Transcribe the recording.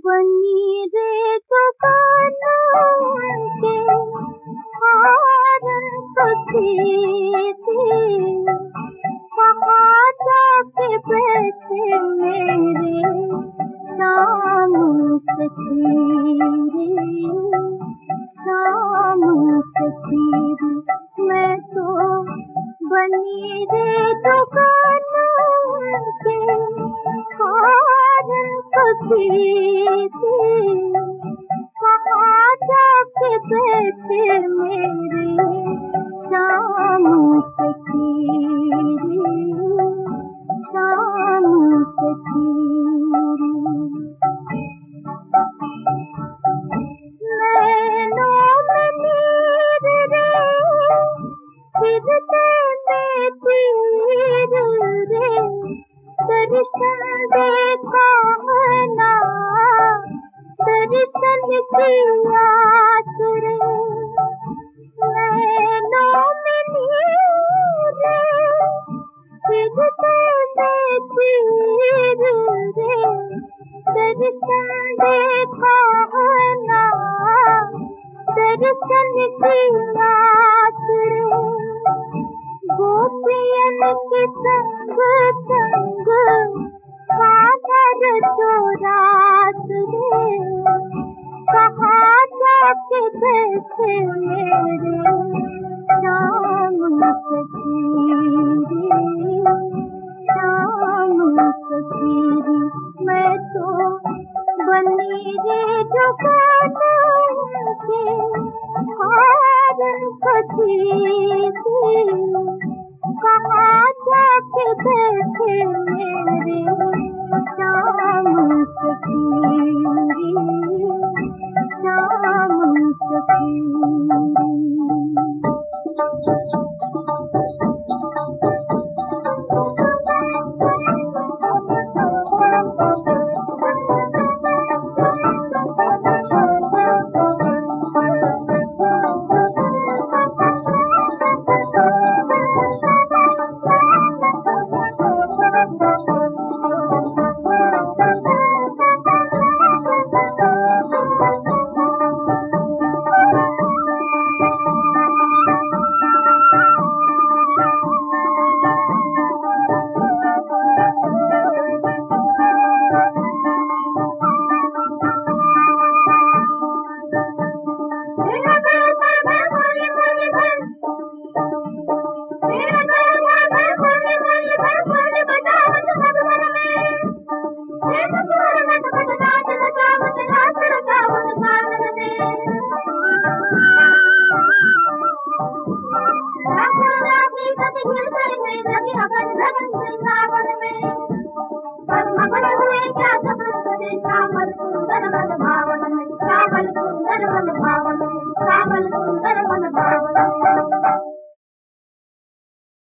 बनी रे दुकानों के हारन तो थी कहाँ जाके बैठे मेरे शाम सखीरी शाम सखीरी। मैं तो बनी रे दुकानों के हारन तो थी कहाँ जाके बैठे मेरे शाम सखीरी शाम सखीरी। नैनों में नीर रे फिरते में तीर रे दर्शन देखा ना दर्शन की आस रे। नैनों में नीर रे फिरते में तीर रे दर्शन देखा ना दर्शन की आस रे। गोपियन के संग संग कांवर चोरात रे कहाँ जाके बैठे मेरे शाम सखीरी शाम सखीरी। मैं तो बनी रे दुकानों के हारन सखीरी कहाँ जाके बैठे मेरे शाम सखीरी शाम सखीरी।